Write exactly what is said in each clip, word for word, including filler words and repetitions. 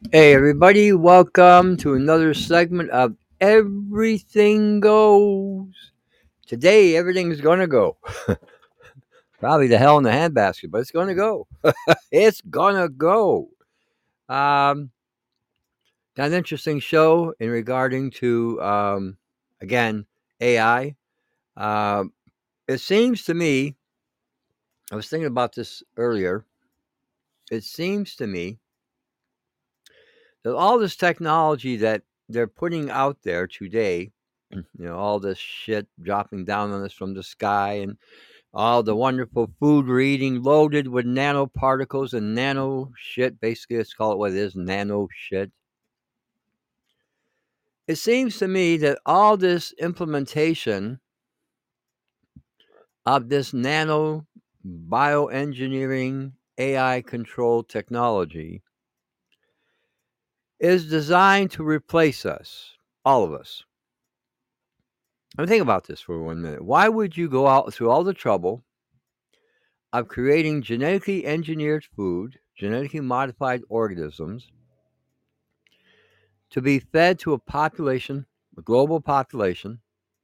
Hey, everybody, welcome to another segment of Everything Goes. Today, everything's going to go. Probably the hell in the handbasket, but it's going to go. It's going to go. Um, got an interesting show in regarding to, um, again, A I. Um, it seems to me, I was thinking about this earlier. It seems to me that all this technology that they're putting out there today, you know, all this shit dropping down on us from the sky and all the wonderful food we're eating loaded with nanoparticles and nano shit. Basically, let's call it what it is, nano shit. It seems to me that all this implementation of this nano bioengineering A I controlled technology is designed to replace us, all of us. I mean, think about this for one minute. Why would you go out through all the trouble of creating genetically engineered food, genetically modified organisms, to be fed to a population, a global population,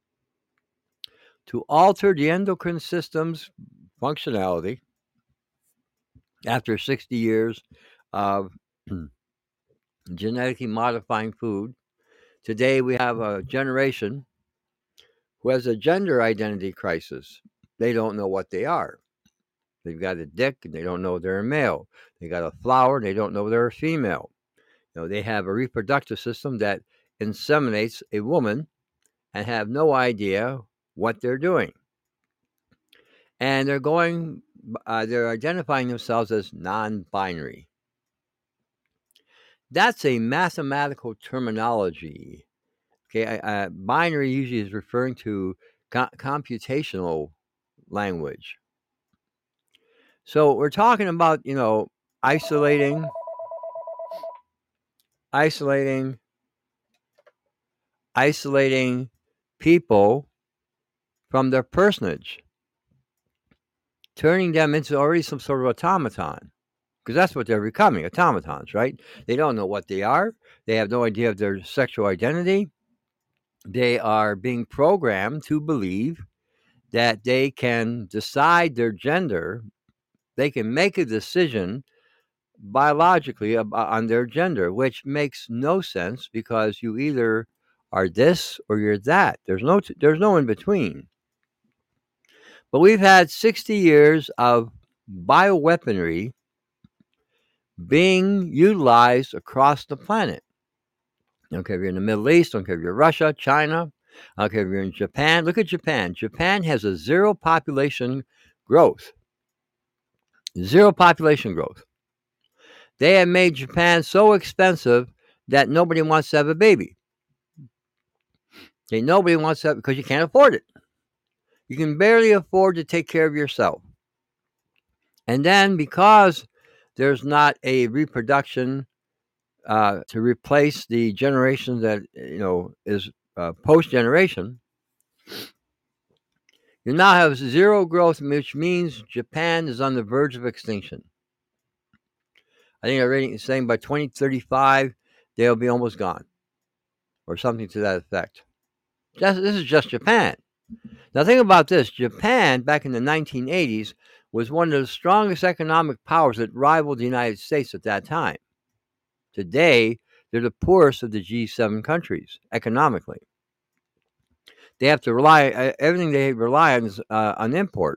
to alter the endocrine system's functionality after sixty years of genetically modifying food? Today, we have a generation who has a gender identity crisis. They don't know what they are. They've got a dick and they don't know they're a male. They got a flower and they don't know they're a female. You know, they have a reproductive system that inseminates a woman and have no idea what they're doing. And they're going, uh, they're identifying themselves as non-binary. That's a mathematical terminology. Okay, uh, binary usually is referring to co- computational language. So we're talking about, you know, isolating, isolating, isolating people from their personage, turning them into already some sort of automaton, because that's what they're becoming, automatons, right? They don't know what they are. They have no idea of their sexual identity. They are being programmed to believe that they can decide their gender. They can make a decision biologically on their gender, which makes no sense because you either are this or you're that. There's no there's no in between. But we've had sixty years of bioweaponry being utilized across the planet. I don't care if you're in the Middle East, I don't care if you're Russia, China, I don't care if you're in Japan. Look at Japan. Japan has a zero population growth. Zero population growth. They have made Japan so expensive that nobody wants to have a baby. Okay, nobody wants to have, because you can't afford it. You can barely afford to take care of yourself. And then because there's not a reproduction uh, to replace the generation that you know is uh, post generation, you now have zero growth, which means Japan is on the verge of extinction. I think they're rating, saying by twenty thirty-five they'll be almost gone, or something to that effect. Just, this is just Japan. Now think about this: Japan back in the nineteen eighties was one of the strongest economic powers that rivaled the United States at that time. Today, they're the poorest of the G seven countries economically. They have to rely uh, everything they rely on is uh, on import.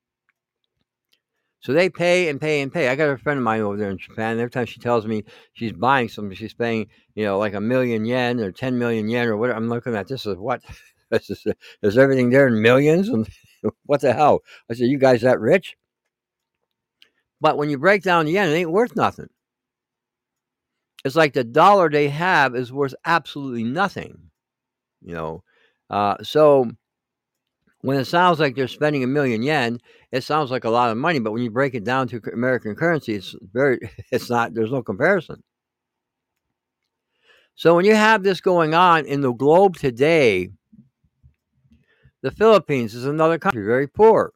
So they pay and pay and pay. I got a friend of mine over there in Japan. Every time she tells me she's buying something, she's paying, you know, like a million yen or ten million yen or whatever. I'm looking at this as what? This is, is everything there in millions? And what the hell? I said, you guys that rich? But when you break down the yen, it ain't worth nothing. It's like the dollar they have is worth absolutely nothing, you know. Uh, so when it sounds like they're spending a million yen, it sounds like a lot of money. But when you break it down to American currency, it's very, it's not. There's no comparison. So when you have this going on in the globe today, the Philippines is another country, very poor,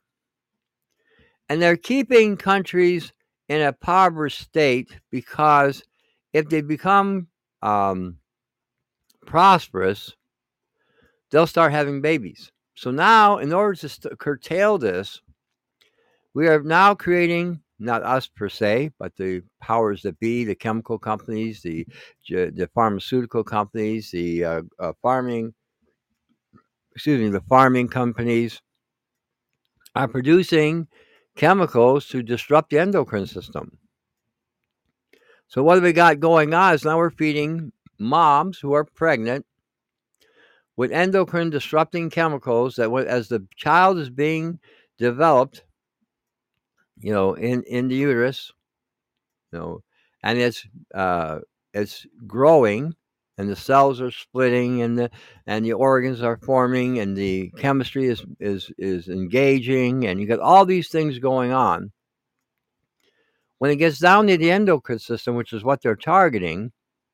and they're keeping countries in a impoverished state because if they become um, prosperous, they'll start having babies. So now, in order to st- curtail this, we are now creating, not us per se, but the powers that be, the chemical companies, the the pharmaceutical companies, the uh, uh, farming, excuse me, the farming companies are producing chemicals to disrupt the endocrine system. So what we got going on is now we're feeding moms who are pregnant with endocrine disrupting chemicals that, as the child is being developed, you know, in, in the uterus, you know, and it's uh, it's growing, and the cells are splitting, and the and the organs are forming, and the chemistry is is is engaging, and you got all these things going on. When it gets down to the endocrine system, which is what they're targeting,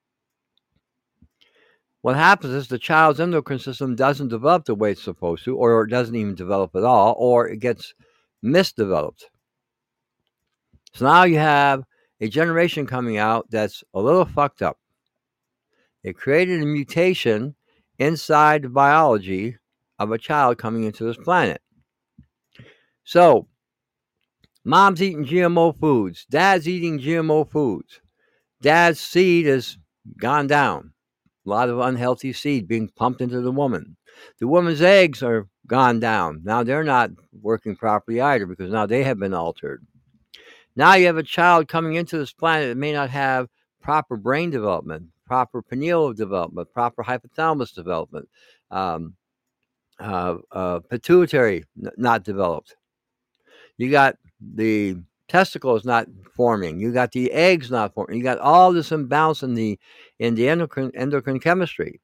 what happens is the child's endocrine system doesn't develop the way it's supposed to, or it doesn't even develop at all, or it gets misdeveloped. So now you have a generation coming out that's a little fucked up. It created a mutation inside the biology of a child coming into this planet. So, mom's eating G M O foods. Dad's eating G M O foods. Dad's seed has gone down. A lot of unhealthy seed being pumped into the woman. The woman's eggs are gone down. Now they're not working properly either because now they have been altered. Now you have a child coming into this planet that may not have proper brain development, proper pineal development, proper hypothalamus development, um, uh, uh, pituitary n- not developed. You got the testicles not forming. You got the eggs not forming. You got all this imbalance in the in the endocrine endocrine chemistry.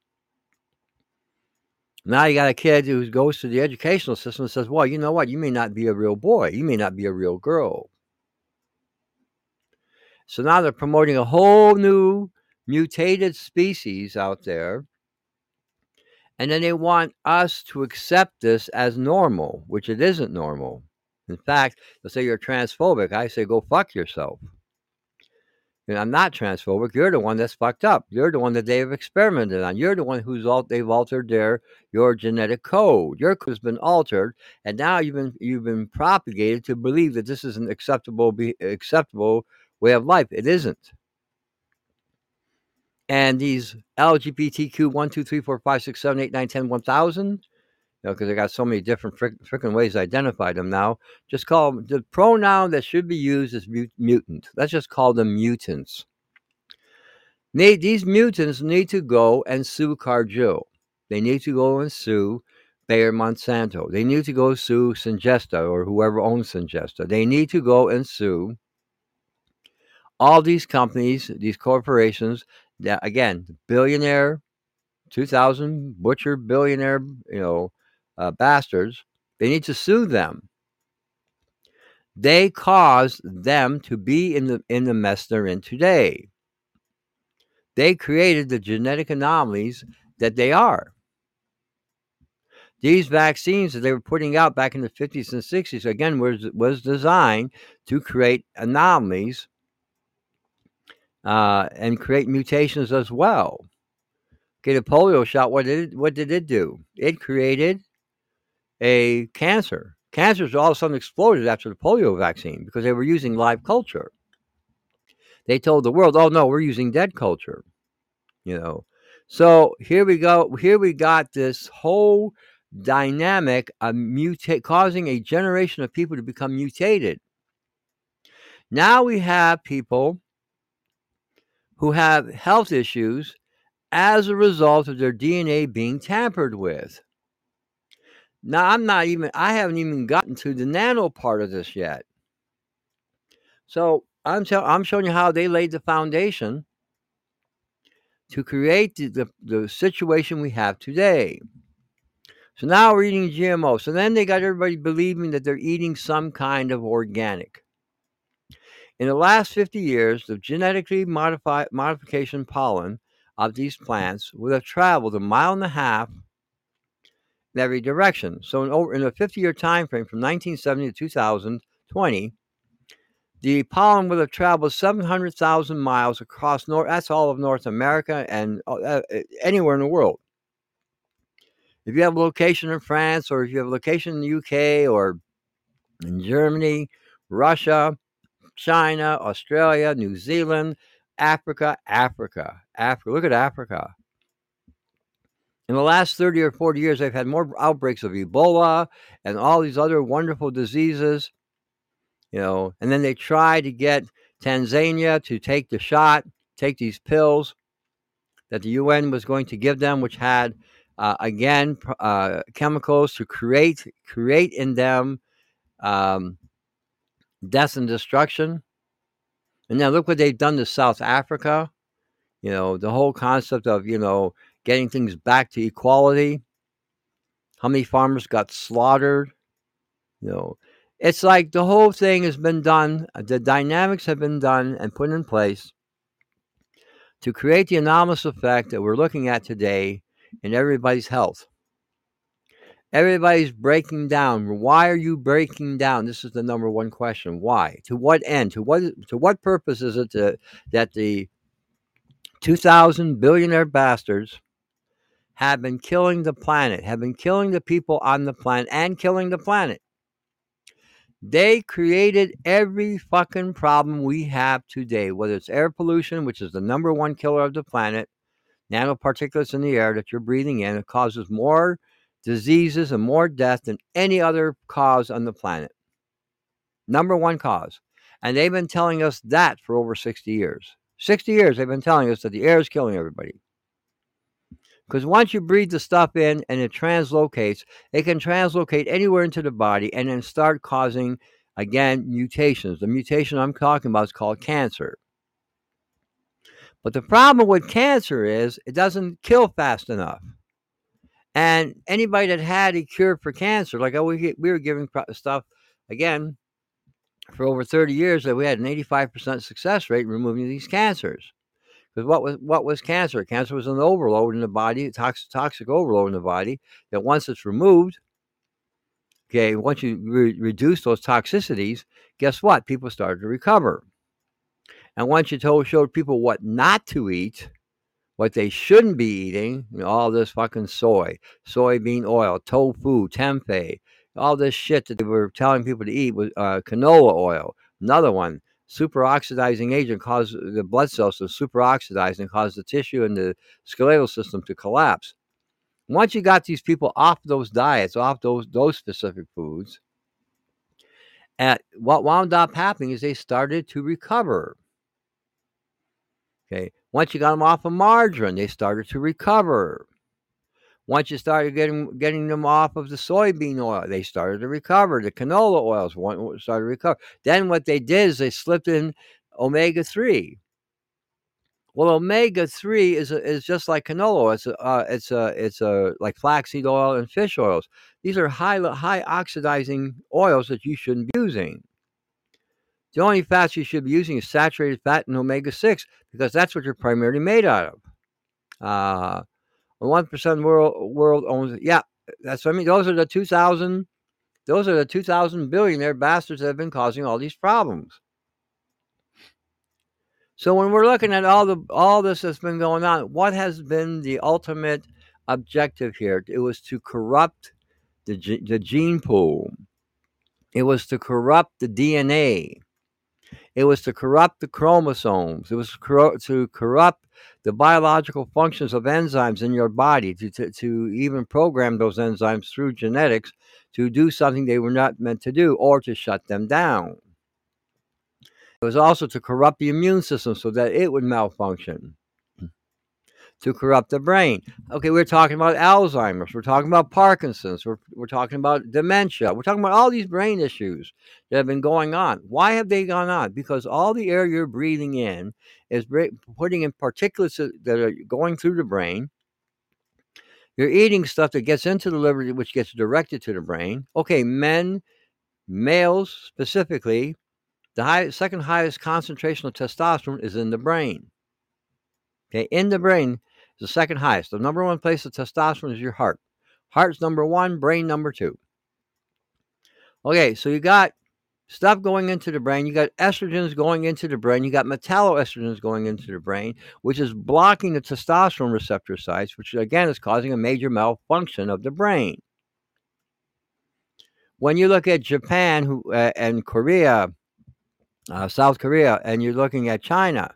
Now you got a kid who goes to the educational system and says, "Well, you know what? You may not be a real boy. You may not be a real girl." So now they're promoting a whole new mutated species out there. And then they want us to accept this as normal, which it isn't normal. In fact, they'll say you're transphobic. I say, go fuck yourself. And I'm not transphobic. You're the one that's fucked up. You're the one that they've experimented on. You're the one who's all they've altered their your genetic code. Your code has been altered, and now you've been you've been propagated to believe that this is an acceptable be, acceptable way of life. It isn't. And these L G B T Q one, two, three, four, five, six, seven, eight, nine, ten, one thousand, you know, because they got so many different frick, frickin' ways to identify them now. Just call them, the pronoun that should be used is mut- mutant. Let's just call them mutants. Need, these mutants need to go and sue Cargill. They need to go and sue Bayer Monsanto. They need to go sue Syngenta or whoever owns Syngenta. They need to go and sue all these companies, these corporations that, again, billionaire, two thousand butcher billionaire, you know, uh, bastards. They need to sue them. They caused them to be in the in the mess they're in today. They created the genetic anomalies that they are. These vaccines that they were putting out back in the fifties and sixties, again, was was designed to create anomalies uh, and create mutations as well. Okay, the polio shot. What did it, what did it do? It created a cancer. Cancers all of a sudden exploded after the polio vaccine because they were using live culture. They told the world, "Oh no, we're using dead culture." You know, so here we go. Here we got this whole dynamic of mutate, causing a generation of people to become mutated. Now we have people who have health issues as a result of their D N A being tampered with. Now, I'm not even, I haven't even gotten to the nano part of this yet. So I'm, tell, I'm showing you how they laid the foundation to create the, the, the situation we have today. So now we're eating G M O. So then they got everybody believing that they're eating some kind of organic. In the last fifty years, the genetically modified modification pollen of these plants would have traveled a mile and a half in every direction. So in, over, in a fifty-year time frame from nineteen seventy to two thousand twenty, the pollen would have traveled seven hundred thousand miles across North. That's all of North America and uh, anywhere in the world. If you have a location in France, or if you have a location in the U K, or in Germany, Russia, China, Australia, New Zealand, Africa, Africa, Africa. Look at Africa. In the last thirty or forty years, they've had more outbreaks of Ebola and all these other wonderful diseases, you know, and then they try to get Tanzania to take the shot, take these pills that the U N was going to give them, which had, uh, again, uh, chemicals to create, create in them um, death and destruction. And now look what they've done to South Africa. You know, the whole concept of, you know, getting things back to equality. How many farmers got slaughtered? You know, it's like the whole thing has been done. The dynamics have been done and put in place to create the anomalous effect that we're looking at today in everybody's health. Everybody's breaking down. Why are you breaking down? This is the number one question. Why? To what end? To what to what purpose is it to, that the two thousand billionaire bastards have been killing the planet, have been killing the people on the planet, and killing the planet? They created every fucking problem we have today, whether it's air pollution, which is the number one killer of the planet, nanoparticulates in the air that you're breathing in. It causes more diseases and more death than any other cause on the planet. Number one cause. And they've been telling us that for over sixty years. sixty years they've been telling us that the air is killing everybody. Because once you breathe the stuff in and it translocates, it can translocate anywhere into the body and then start causing, again, mutations. The mutation I'm talking about is called cancer. But the problem with cancer is it doesn't kill fast enough. And anybody that had a cure for cancer, like we, we were giving stuff, again, for over thirty years, that we had an eighty-five percent success rate in removing these cancers. Because what was what was cancer? Cancer was an overload in the body, toxic toxic overload in the body. That once it's removed, okay, once you re- reduce those toxicities, guess what? People started to recover. And once you told showed people what not to eat, what they shouldn't be eating, you know, all this fucking soy, soybean oil, tofu, tempeh, all this shit that they were telling people to eat was uh, canola oil. Another one. Superoxidizing agent causes the blood cells to superoxidize and cause the tissue and the skeletal system to collapse. Once you got these people off those diets, off those those specific foods, and what wound up happening is they started to recover. Okay, once you got them off of margarine, they started to recover. Once you started getting getting them off of the soybean oil, they started to recover. The canola oils started to recover. Then what they did is they slipped in omega three. Well, omega three is a, is just like canola oil. It's a, uh, it's a, it's a like flaxseed oil and fish oils. These are high high oxidizing oils that you shouldn't be using. The only fats you should be using is saturated fat and omega six, because that's what you're primarily made out of. Uh, one percent world world owns it. Yeah, that's what I mean. Those are the two thousand. Those are the two thousand billionaire bastards that have been causing all these problems. So when we're looking at all the all this that's been going on, what has been the ultimate objective here? It was to corrupt the the gene pool. It was to corrupt the D N A. It was to corrupt the chromosomes. It was to corrupt the biological functions of enzymes in your body, to, to, to even program those enzymes through genetics to do something they were not meant to do, or to shut them down. It was also to corrupt the immune system so that it would malfunction, to corrupt the brain. Okay, we're talking about Alzheimer's. We're talking about Parkinson's. We're, we're talking about dementia. We're talking about all these brain issues that have been going on. Why have they gone on? Because all the air you're breathing in is putting in particulates that are going through the brain. You're eating stuff that gets into the liver, which gets directed to the brain. Okay, men, males specifically, the high, second highest concentration of testosterone is in the brain. Okay, in the brain is the second highest. The number one place of testosterone is your heart. Heart's number one, brain number two. Okay, so you got stuff going into the brain. You got estrogens going into the brain. You got metalloestrogens going into the brain, which is blocking the testosterone receptor sites, which again is causing a major malfunction of the brain. When you look at Japan who, uh, and Korea, uh, South Korea, and you're looking at China,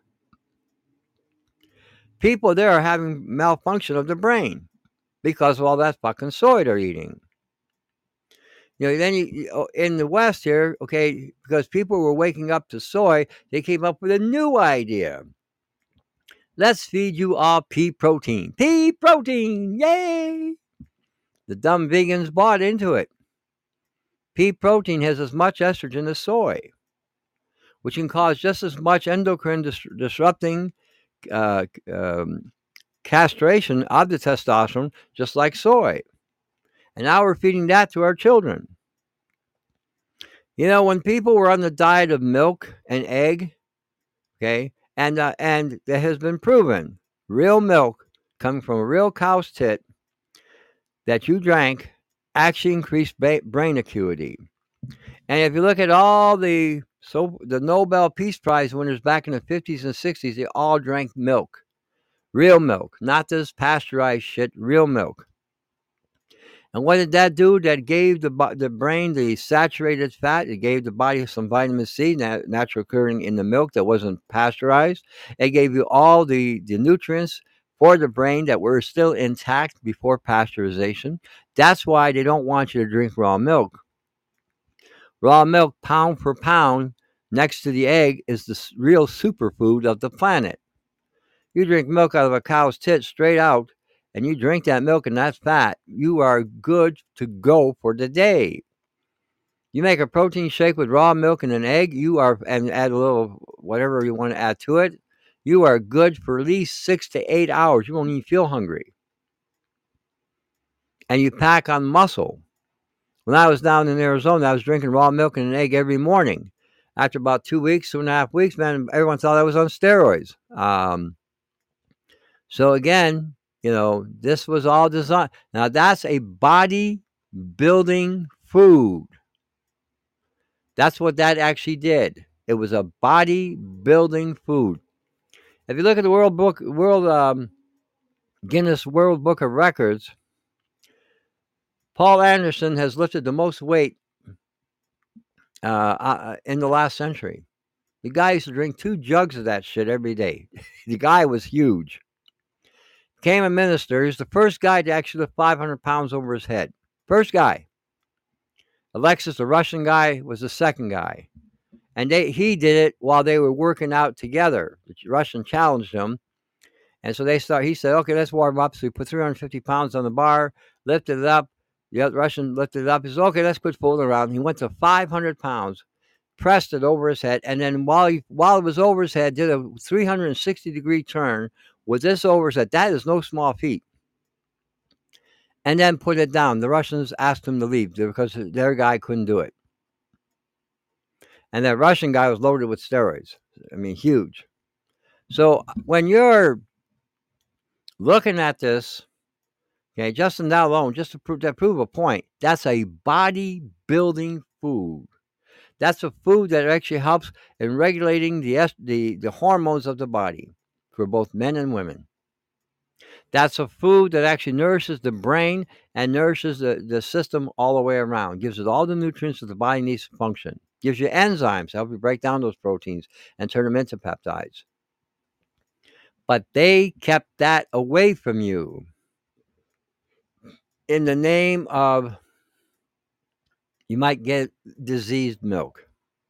people there are having malfunction of the brain because of all that fucking soy they're eating. You know, then you in the West here, okay, because people were waking up to soy, they came up with a new idea. Let's feed you all pea protein. Pea protein, yay! The dumb vegans bought into it. Pea protein has as much estrogen as soy, which can cause just as much endocrine dis- disrupting uh, um, castration of the testosterone, just like soy. And now we're feeding that to our children. You know, when people were on the diet of milk and egg, okay, and uh, and it has been proven, real milk coming from a real cow's tit that you drank actually increased ba- brain acuity. And if you look at all the so the Nobel Peace Prize winners back in the fifties and sixties, they all drank milk, real milk, not this pasteurized shit, real milk. And what did that do? That gave the the brain the saturated fat. It gave the body some vitamin C, nat- natural occurring in the milk that wasn't pasteurized. It gave you all the, the nutrients for the brain that were still intact before pasteurization. That's why they don't want you to drink raw milk. Raw milk, pound for pound, next to the egg, is the real superfood of the planet. You drink milk out of a cow's tit straight out, and you drink that milk and that's fat, you are good to go for the day. You make a protein shake with raw milk and an egg, you are, and add a little whatever you want to add to it, you are good for at least six to eight hours. You won't even feel hungry. And you pack on muscle. When I was down in Arizona, I was drinking raw milk and an egg every morning. After about two weeks, two and a half weeks, man, everyone thought I was on steroids. Um, so again, you know, this was all designed. Now that's a body building food. That's what that actually did. It was a body building food. If you look at the World Book, World um, Guinness World Book of Records, Paul Anderson has lifted the most weight uh, uh, in the last century. The guy used to drink two jugs of that shit every day. The guy was huge. Became a minister. He's the first guy to actually lift five hundred pounds over his head. First guy. Alexis, the Russian guy, was the second guy. And they, he did it while they were working out together. The Russian challenged him. And so they start. He said, okay, let's warm up. So he put three hundred fifty pounds on the bar, lifted it up. The other Russian lifted it up. He said, okay, let's quit fooling around. He went to five hundred pounds, pressed it over his head. And then while he, while it was over his head, did a three hundred sixty degree turn with this over his head. That is no small feat. And then put it down. The Russians asked him to leave because their guy couldn't do it. And that Russian guy was loaded with steroids. I mean, huge. So when you're looking at this, okay, just in that alone, just to prove, to prove a point, that's a body building food. That's a food that actually helps in regulating the, the, the hormones of the body for both men and women. That's a food that actually nourishes the brain and nourishes the, the system all the way around. Gives it all the nutrients that the body needs to function. Gives you enzymes to help you break down those proteins and turn them into peptides. But they kept that away from you in the name of you might get diseased milk.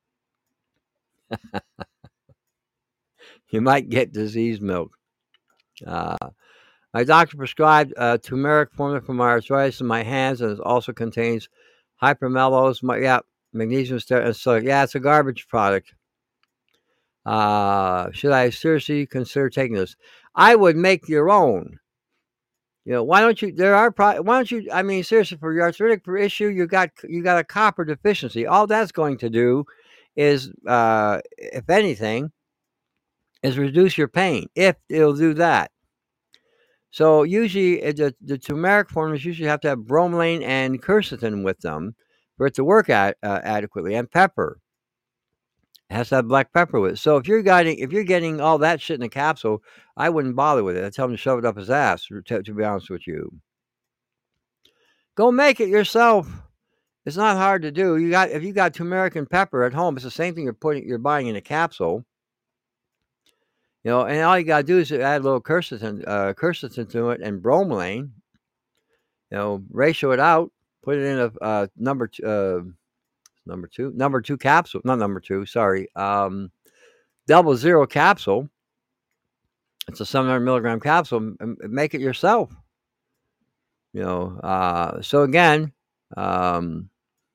You might get diseased milk. Uh, my doctor prescribed uh, turmeric formula for my arthritis in my hands, and it also contains hypermallows. My, yeah, magnesium steroids. So yeah, it's a garbage product. Uh, should I seriously consider taking this? I would make your own. You know, why don't you? There are pro- why don't you? I mean, seriously, for your arthritic issue, you got you got a copper deficiency. All that's going to do is, uh, if anything, is reduce your pain. If it'll do that. So usually the, the turmeric formulas usually have to have bromelain and quercetin with them for it to work at, uh, adequately, and pepper. It has to have black pepper with it. So if you're getting if you're getting all that shit in a capsule, I wouldn't bother with it. I'd tell him to shove it up his ass. To, to be honest with you, go make it yourself. It's not hard to do. You got if you got turmeric and pepper at home, it's the same thing you're putting you're buying in a capsule. You know, and all you gotta do is add a little quercetin, uh, quercetin to it and bromelain. You know, ratio it out, put it in a uh, number two, uh, number two, number two capsule, not number two. Sorry, um, double zero capsule. It's a seven hundred milligram capsule. And make it yourself. You know, uh, so again, um,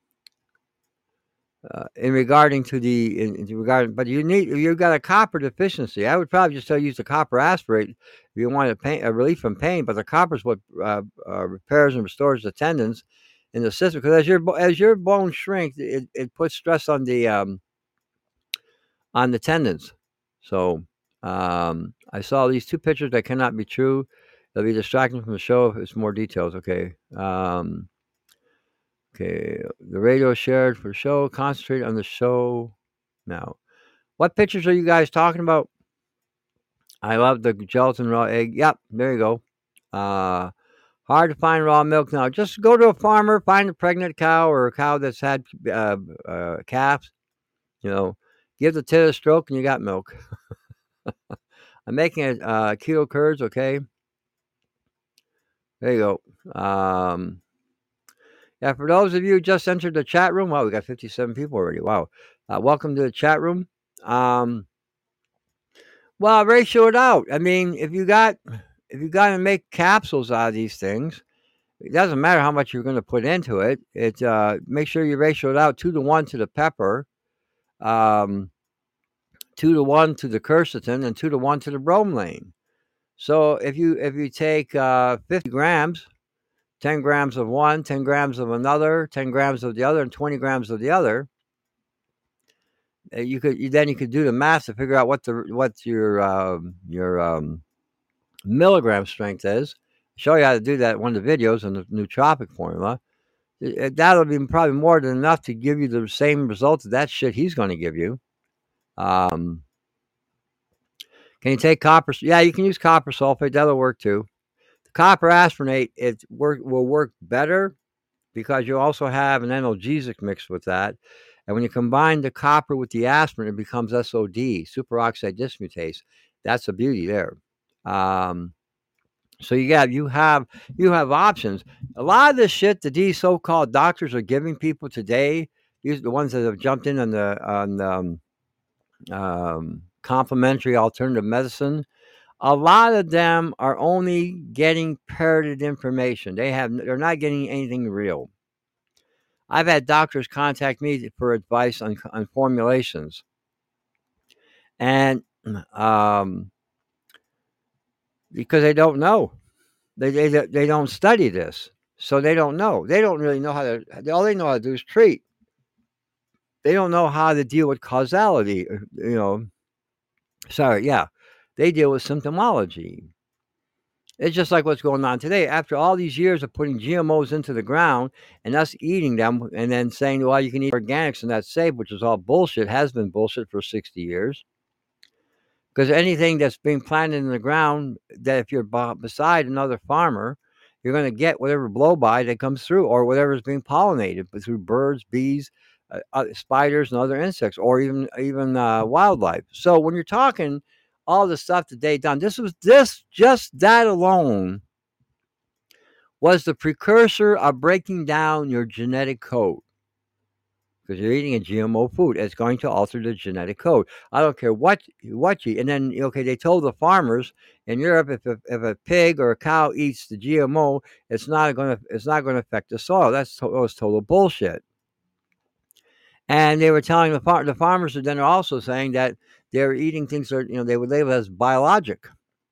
uh, in regarding to the in, in regard, but you need you've got a copper deficiency. I would probably just tell you use the copper aspirate if you want a pain a relief from pain. But the copper is what uh, uh, repairs and restores the tendons in the system. Because as your as your bones shrink, it, it puts stress on the um, on the tendons. So um, I saw these two pictures that cannot be true. They'll be distracting from the show if it's more details. Okay. Um, okay. The radio shared for the show. Concentrate on the show now. What pictures are you guys talking about? I love the gelatin raw egg. Yep. There you go. Uh, hard to find raw milk now. Just go to a farmer, find a pregnant cow or a cow that's had uh, uh, calves. You know, give the tit a stroke and you got milk. I'm making it uh, keto curds, okay? There you go. Um, yeah, for those of you who just entered the chat room, wow, we got fifty-seven people already. Wow. Uh, welcome to the chat room. Um, well, ratio it out. I mean, if you got if you got to make capsules out of these things, it doesn't matter how much you're going to put into it. It uh, make sure you ratio it out two to one to the pepper, um, two to one to the quercetin, and two to one to the bromelain. So if you if you take uh, fifty grams, ten grams of one, ten grams of another, ten grams of the other, and twenty grams of the other, you could you, then you could do the math to figure out what the what your um, your um, milligram strength is. I'll show you how to do that in one of the videos on the nootropic formula. It, that'll be probably more than enough to give you the same results of that shit he's going to give you. Um, can you take copper? Yeah, you can use copper sulfate. That'll work too. The copper asprinate it work will work better because you also have an analgesic mixed with that. And when you combine the copper with the aspirin, it becomes S O D, superoxide dismutase. That's the beauty there. Um, so you got you have you have options. A lot of this shit that these so-called doctors are giving people today, these are the ones that have jumped in on the on um, um, complementary alternative medicine. A lot of them are only getting parroted information. They have they're not getting anything real. I've had doctors contact me for advice on, on formulations, and um, because they don't know, they, they they don't study this, so they don't know. They don't really know how to. All they know how to do is treat. They don't know how to deal with causality. You know, sorry, yeah, they deal with symptomology. It's just like what's going on today. After all these years of putting G M Os into the ground and us eating them and then saying, well, you can eat organics and that's safe, which is all bullshit, has been bullshit for sixty years. Because anything that's being planted in the ground, that if you're beside another farmer, you're going to get whatever blow-by that comes through or whatever is being pollinated through birds, bees, uh, uh, spiders, and other insects, or even even uh, wildlife. So when you're talking all the stuff that they done, this was this just that alone was the precursor of breaking down your genetic code. Because you're eating a G M O food, it's going to alter the genetic code. I don't care what what you. And then okay, they told the farmers in Europe if a, if a pig or a cow eats the G M O, it's not going to it's not going to affect the soil. That's to, that was total bullshit. And they were telling the far, the farmers, and then they're also saying that they're eating things that you know they would label as biologic,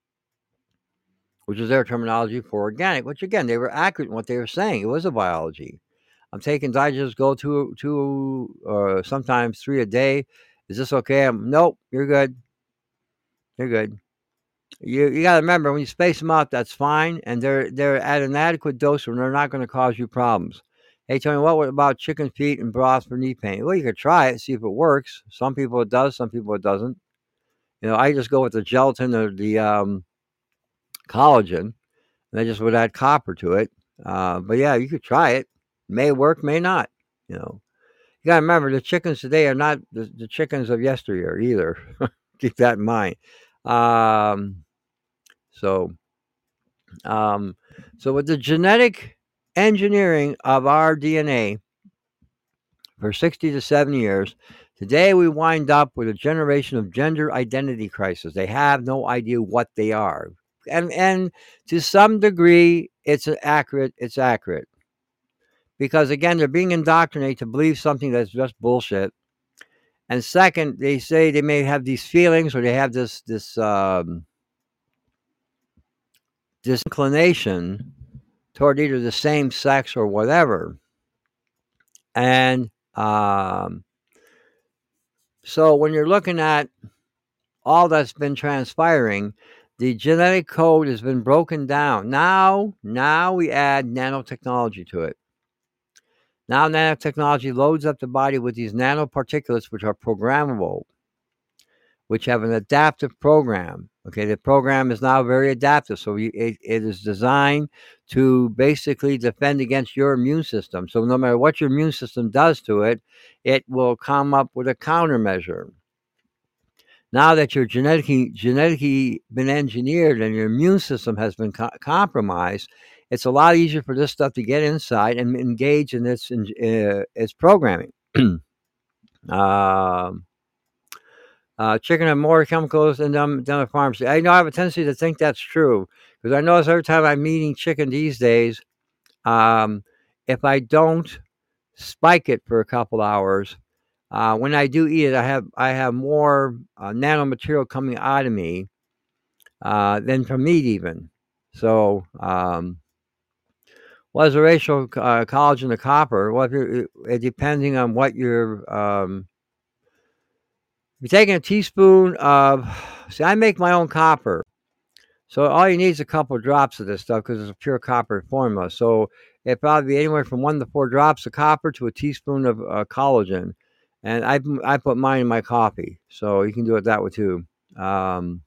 which is their terminology for organic. Which again, they were accurate in what they were saying. It was a biology. I'm taking Digest Go two, two, or sometimes three a day. Is this okay? I'm, nope, you're good. You're good. You you got to remember when you space them out, that's fine, and they're they're at an adequate dose, and they're not going to cause you problems. Hey, Tony, what about chicken feet and broth for knee pain? Well, you could try it, see if it works. Some people it does, some people it doesn't. You know, I just go with the gelatin or the um, collagen, and I just would add copper to it. Uh, but yeah, you could try it. May work, may not. You know, you got to remember the chickens today are not the, the chickens of yesteryear either. Keep that in mind. Um, so, um, so with the genetic engineering of our D N A for sixty to seventy years, today we wind up with a generation of gender identity crisis. They have no idea what they are. And and to some degree it's accurate, it's accurate. Because again, they're being indoctrinated to believe something that's just bullshit. And second, they say they may have these feelings or they have this this um, disinclination toward either the same sex or whatever. And um, so when you're looking at all that's been transpiring, the genetic code has been broken down. Now, now we add nanotechnology to it. Now nanotechnology loads up the body with these nanoparticulates, which are programmable, which have an adaptive program. Okay, the program is now very adaptive, so you, it, it is designed to basically defend against your immune system. So no matter what your immune system does to it, it will come up with a countermeasure. Now that you're genetically genetically been engineered and your immune system has been co- compromised, it's a lot easier for this stuff to get inside and engage in its uh, its programming. um, uh, chicken have more chemicals than them than the pharmacy. I know I have a tendency to think that's true because I notice every time I'm eating chicken these days, um, if I don't spike it for a couple hours, uh, when I do eat it, I have I have more uh, nanomaterial coming out of me uh, than from meat even. So, um, what is the ratio of uh, collagen to copper? Well, if you're, uh, depending on what you're, um, if you're taking a teaspoon of, see, I make my own copper. So all you need is a couple of drops of this stuff because it's a pure copper formula. So it probably be anywhere from one to four drops of copper to a teaspoon of uh, collagen. And I, I put mine in my coffee. So you can do it that way too. Um,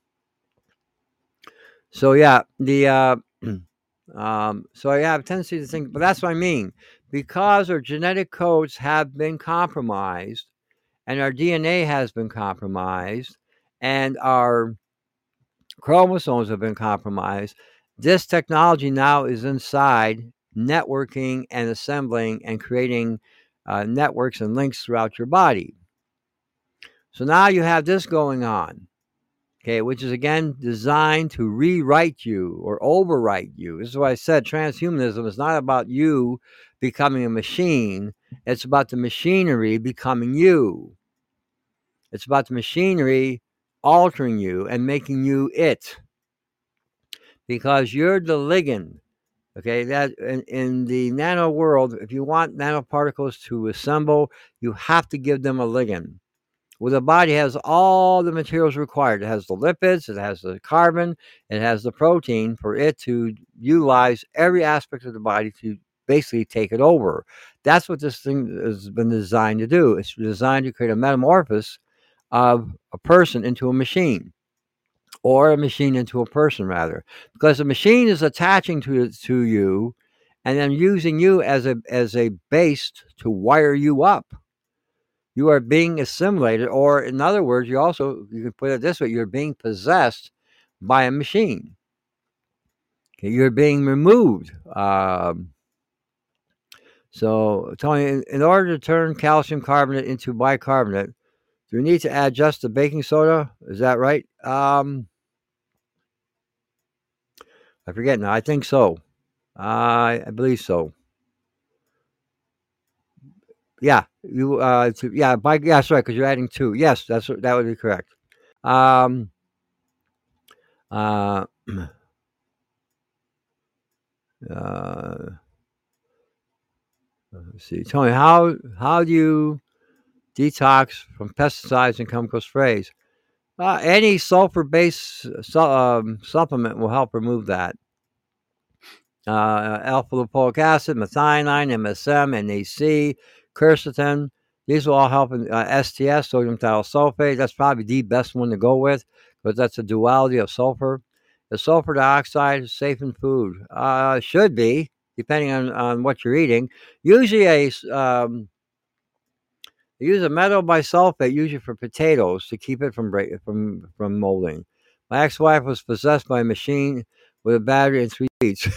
so yeah, the, uh, Um, so I have a tendency to think, but that's what I mean. Because our genetic codes have been compromised and our D N A has been compromised and our chromosomes have been compromised, this technology now is inside networking and assembling and creating uh, networks and links throughout your body. So now you have this going on. Okay, which is again designed to rewrite you or overwrite you. This is why I said transhumanism is not about you becoming a machine, it's about the machinery becoming you. It's about the machinery altering you and making you it. Because you're the ligand. Okay, that in, in the nano world, if you want nanoparticles to assemble, you have to give them a ligand. Well, the body has all the materials required. It has the lipids, it has the carbon, it has the protein for it to utilize every aspect of the body to basically take it over. That's what this thing has been designed to do. It's designed to create a metamorphosis of a person into a machine, or a machine into a person, rather, because the machine is attaching to to you, and then using you as a as a base to wire you up. You are being assimilated, or in other words, you also, you can put it this way, you're being possessed by a machine. Okay, you're being removed. Um, so, Tony, in, in order to turn calcium carbonate into bicarbonate, do you need to add just the baking soda? Is that right? Um, I forget now. I think so. Uh, I believe so. Yeah, you. Uh, to, yeah, by yeah, sorry, because you're adding two. Yes, that's that would be correct. Um, uh, uh, let's see, Tony, how how do you detox from pesticides and chemical sprays? Uh, any sulfur-based su- um, supplement will help remove that. uh, alpha lipoic acid, methionine, M S M, N A C, quercetin. These will all help in uh, S T S, sodium thiosulfate. That's probably the best one to go with because that's a duality of sulfur. The sulfur dioxide is safe in food. Uh, should be, depending on, on what you're eating. Usually, a um, they use a metal bisulfate usually for potatoes to keep it from break, from from molding. My ex-wife was possessed by a machine with a battery and three speeds.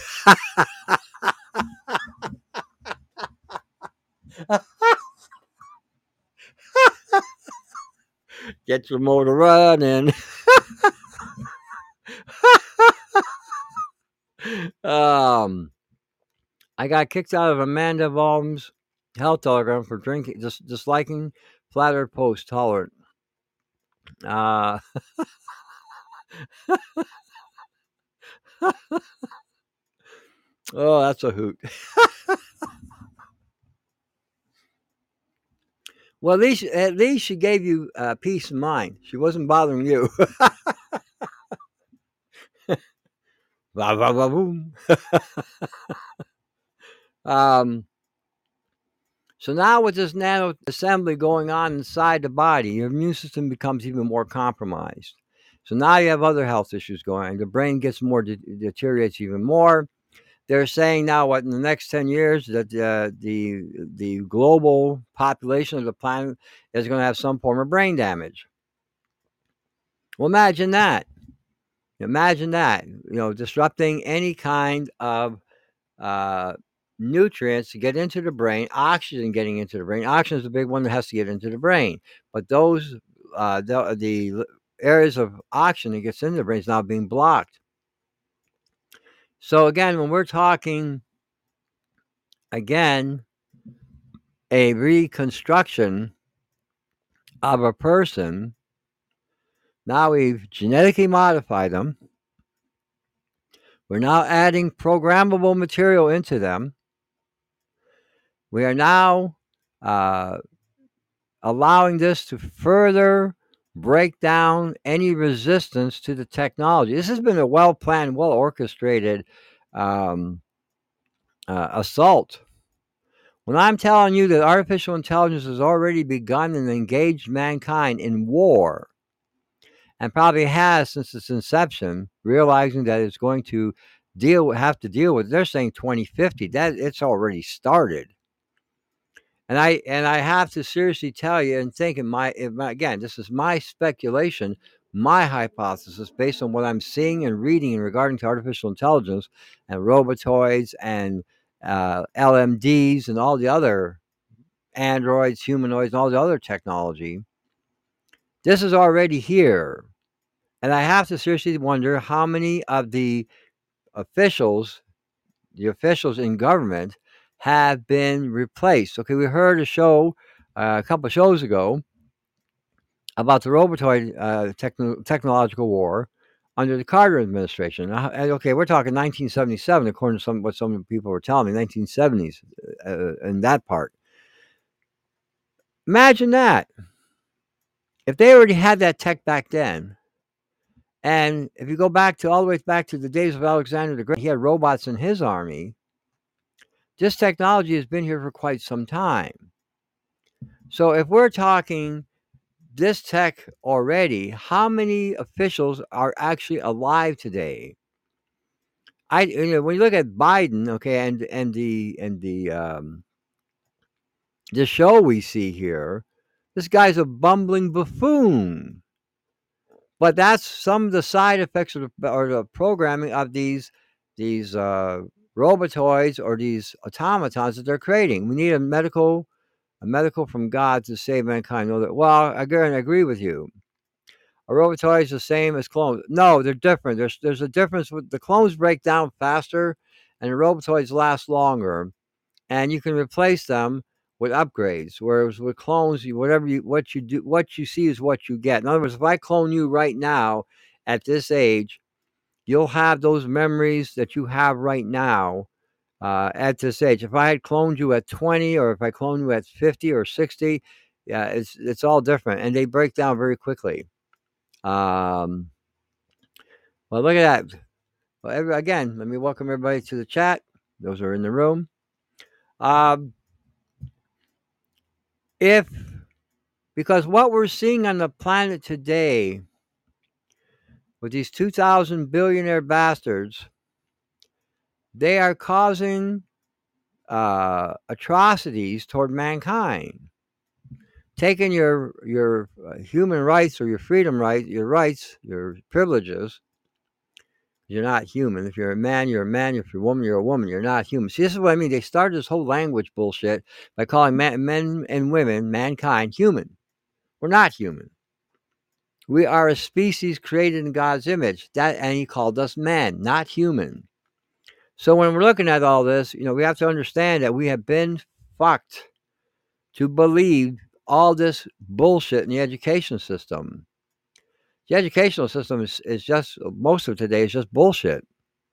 Get your motor running. um, I got kicked out of Amanda Baum's health telegram for drinking, dis- disliking flat earth post tolerant. Uh, oh, that's a hoot. Well, at least at least she gave you uh, peace of mind. She wasn't bothering you. Bah, bah, bah, boom. um, so now with this nano assembly going on inside the body, your immune system becomes even more compromised. So now you have other health issues going on. The brain gets more de- deteriorates even more. They're saying now, what in the next ten years, that uh, the the global population of the planet is going to have some form of brain damage. Well, imagine that. Imagine that. You know, disrupting any kind of uh, nutrients to get into the brain, oxygen getting into the brain. Oxygen is the big one that has to get into the brain. But those uh, the, the areas of oxygen that gets into the brain is now being blocked. So again, when we're talking again a reconstruction of a person, now we've genetically modified them. We're now adding programmable material into them. We are now uh, allowing this to further break down any resistance to the technology. This has been a well planned, well orchestrated um, uh, assault. When I'm telling you that artificial intelligence has already begun and engaged mankind in war, and probably has since its inception, realizing that it's going to deal have to deal with. They're saying twenty fifty. That it's already started. And I and I have to seriously tell you and think in my, in my again, this is my speculation, my hypothesis based on what I'm seeing and reading in regarding to artificial intelligence and robotoids and uh, L M Ds and all the other androids, humanoids, and all the other technology. This is already here. And I have to seriously wonder how many of the officials, the officials in government, have been replaced. Okay, we heard a show uh, a couple of shows ago about the robotoid uh, techno- technological war under the Carter administration. Uh, and okay, we're talking nineteen seventy-seven, according to some what some people were telling me, nineteen seventies, uh, in that part. Imagine that. If they already had that tech back then, and if you go back to all the way back to the days of Alexander the Great, he had robots in his army. This technology has been here for quite some time. So if we're talking this tech already, how many officials are actually alive today? I you know when you look at Biden, okay, and and the and the um, the show we see here, this guy's a bumbling buffoon. But that's some of the side effects of the, or the programming of these these uh, robotoids or these automatons that they're creating. We need a medical a medical from God to save mankind. Know that? Well, again, I agree with you. A robotoid is the same as clones. No, they're different. There's there's a difference with the clones break down faster, and the robotoids last longer, and you can replace them with upgrades. Whereas with clones, you, whatever you what you do, what you see is what you get. In other words, if I clone you right now at this age, you'll have those memories that you have right now uh, at this age. If I had cloned you at twenty, or if I cloned you at fifty or sixty, yeah, it's it's all different, and they break down very quickly. Um, well, look at that. Well, every, again, let me welcome everybody to the chat. Those who are in the room. Um, if because what we're seeing on the planet today with these two thousand billionaire bastards, they are causing uh, atrocities toward mankind, taking your your uh, human rights or your freedom rights, your rights, your privileges. You're not human. If you're a man, you're a man. If you're a woman, you're a woman. You're not human. See, this is what I mean. They started this whole language bullshit by calling man, men and women, mankind, human. We're not human. We are a species created in God's image. That, and He called us man, not human. So when we're looking at all this, you know, we have to understand that we have been fucked to believe all this bullshit in the education system. The educational system is, is just, most of today is just bullshit.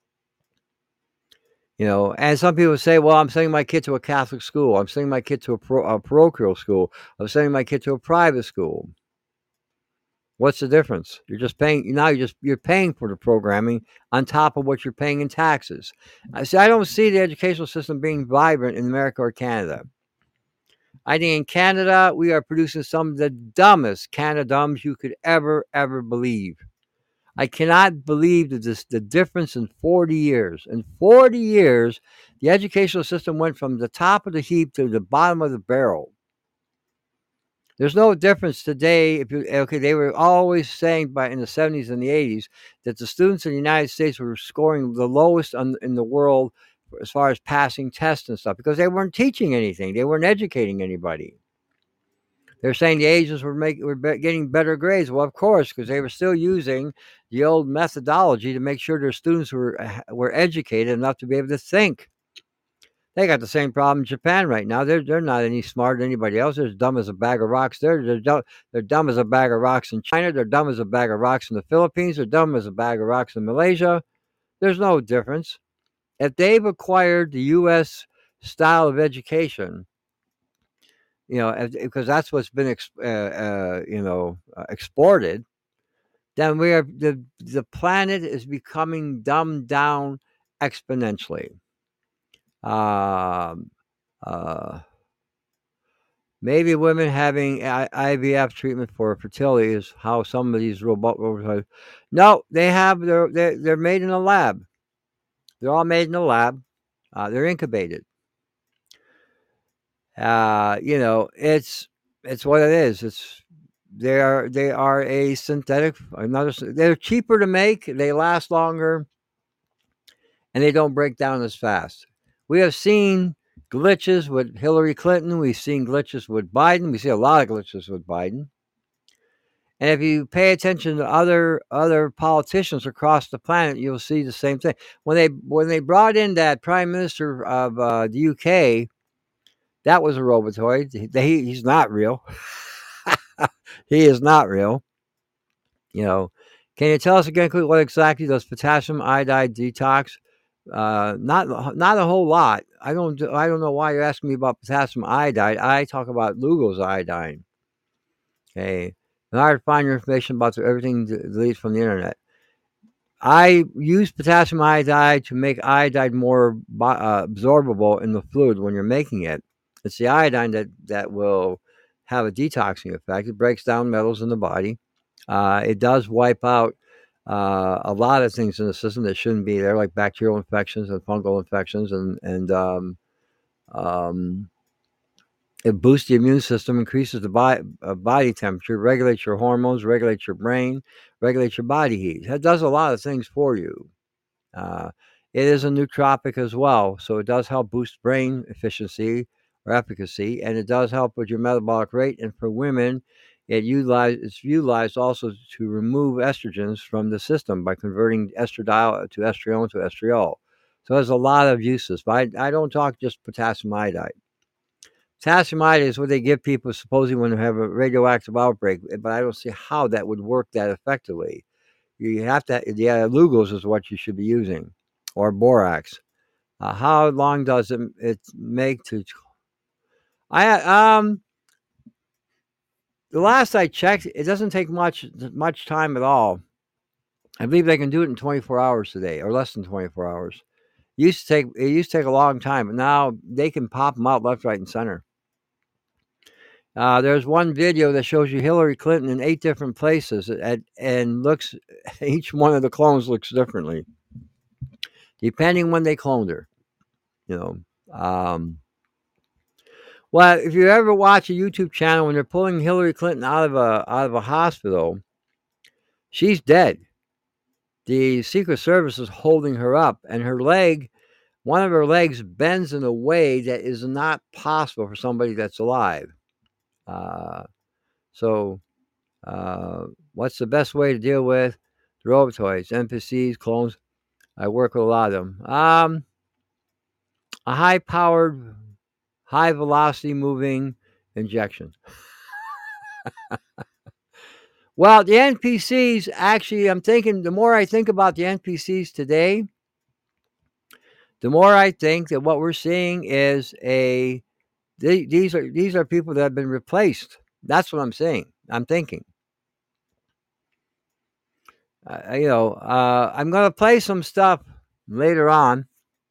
You know, and some people say, well, I'm sending my kid to a Catholic school. I'm sending my kid to a, pro, a parochial school. I'm sending my kid to a private school. What's the difference? You're just paying, now you're just, you're paying for the programming on top of what you're paying in taxes. I see, I don't see the educational system being vibrant in America or Canada. I think in Canada, we are producing some of the dumbest Canadums you could ever, ever believe. I cannot believe that this, the difference in forty years. In forty years, the educational system went from the top of the heap to the bottom of the barrel. There's no difference today. If you okay, they were always saying by in the seventies and the eighties that the students in the United States were scoring the lowest on, in the world as far as passing tests and stuff because they weren't teaching anything. They weren't educating anybody. They're saying the Asians were making were getting better grades. Well, of course, because they were still using the old methodology to make sure their students were were educated enough to be able to think. They got the same problem in Japan right now. They're they're not any smarter than anybody else. They're as dumb as a bag of rocks. They're they're dumb, they're dumb as a bag of rocks in China. They're dumb as a bag of rocks in the Philippines. They're dumb as a bag of rocks in Malaysia. There's no difference. If they've acquired the U S style of education, you know, because that's what's been, uh, uh, you know, uh, exported, then we are the the planet is becoming dumbed down exponentially. Um, uh, maybe women having I V F treatment for fertility is how some of these robot robots. No, they have they're they're, they're made in a lab. They're all made in a lab. Uh, they're incubated. Uh, you know, it's it's what it is. It's they are they are a synthetic. Another, they're cheaper to make. They last longer, and they don't break down as fast. We have seen glitches with Hillary Clinton. We've seen glitches with Biden. We see a lot of glitches with Biden. And if you pay attention to other other politicians across the planet, you'll see the same thing. When they when they brought in that prime minister of uh, the U K, that was a robotoid. He, he's not real. He is not real. You know, can you tell us again what exactly does potassium iodide detox? Uh, not not a whole lot. I don't I don't know why you're asking me about potassium iodide. I talk about Lugol's iodine. Okay, in order to find your information about everything deleted from the internet. I use potassium iodide to make iodide more uh, absorbable in the fluid when you're making it. It's the iodine that, that will have a detoxing effect. It breaks down metals in the body. Uh, it does wipe out uh, a lot of things in the system that shouldn't be there, like bacterial infections and fungal infections, and and um, um, it boosts the immune system, increases the body, uh, body temperature, regulates your hormones, regulates your brain, regulates your body heat. It does a lot of things for you. Uh, it is a nootropic as well, so it does help boost brain efficiency or efficacy, and it does help with your metabolic rate. And for women, it utilize, it's utilized also to remove estrogens from the system by converting estradiol to estriol to estriol. So there's a lot of uses, but I, I don't talk just potassium iodide. Potassium iodide is what they give people supposedly when they have a radioactive outbreak, but I don't see how that would work that effectively. You have to, yeah, Lugol's is what you should be using, or borax. Uh, how long does it, it make to? I um the last I checked, it doesn't take much much time at all. I believe they can do it in twenty-four hours today, or less than twenty-four hours. It used to take it used to take a long time, but now they can pop them out left, right, and center. Uh, there's one video that shows you Hillary Clinton in eight different places, at, and looks each one of the clones looks differently, depending when they cloned her. You know. Um, well, if you ever watch a YouTube channel when they're pulling Hillary Clinton out of a out of a hospital, she's dead. The Secret Service is holding her up, and her leg, one of her legs bends in a way that is not possible for somebody that's alive. Uh, so, uh, what's the best way to deal with the robotoids, N P Cs, clones? I work with a lot of them. Um, a high-powered, high-velocity moving injection. Well, the N P Cs, actually, I'm thinking, the more I think about the N P Cs today, the more I think that what we're seeing is a they, these are these are people that have been replaced. That's what I'm saying. I'm thinking. Uh, you know, uh, I'm going to play some stuff later on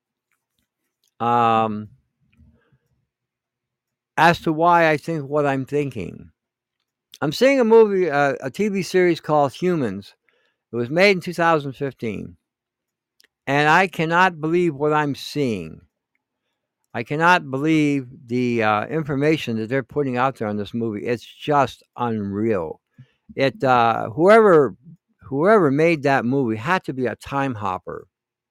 um, as to why I think what I'm thinking. I'm seeing a movie, uh, a T V series called Humans. It was made in two thousand fifteen, and I cannot believe what I'm seeing. I cannot believe the uh, information that they're putting out there on this movie. It's just unreal. It uh, whoever whoever made that movie had to be a time hopper.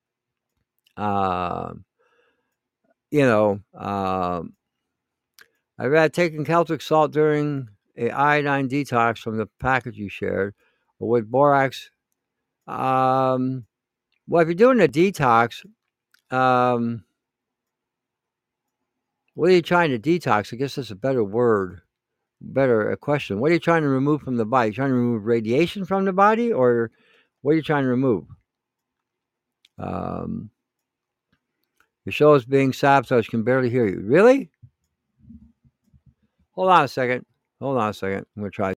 Uh, you know, uh, I've had taken Celtic salt during a iodine detox from the package you shared, or with borax. Um, well, if you're doing a detox, um, what are you trying to detox? I guess that's a better word. Better a question. What are you trying to remove from the body? Are you trying to remove radiation from the body, or what are you trying to remove? Um, your show is being sabotaged. Can barely hear you. Really? Hold on a second. Hold on a second. I'm gonna try.